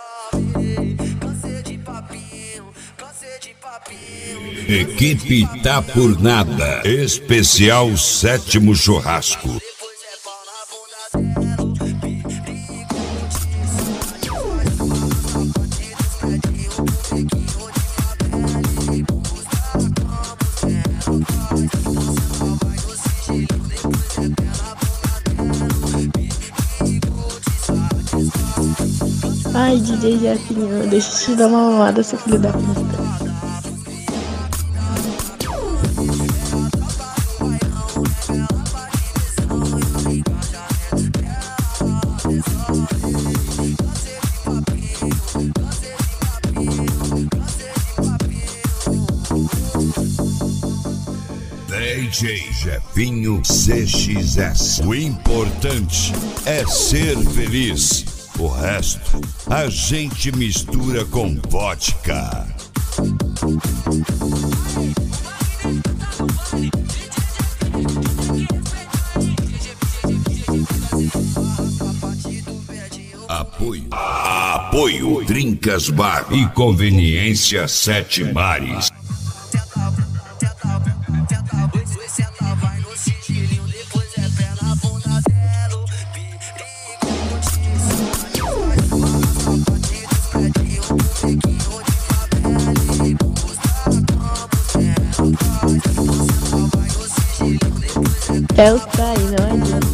Equipe Tá Por Nada, especial sétimo churrasco. Ai, DJ Jefinho, deixa eu te dar uma mamada, seu filho da puta. DJ Jefinho CXS. O importante é ser feliz. O resto a gente mistura com vodka. Apoio Trincas Bar e Conveniência Sete Mares. É o pai, não adianta.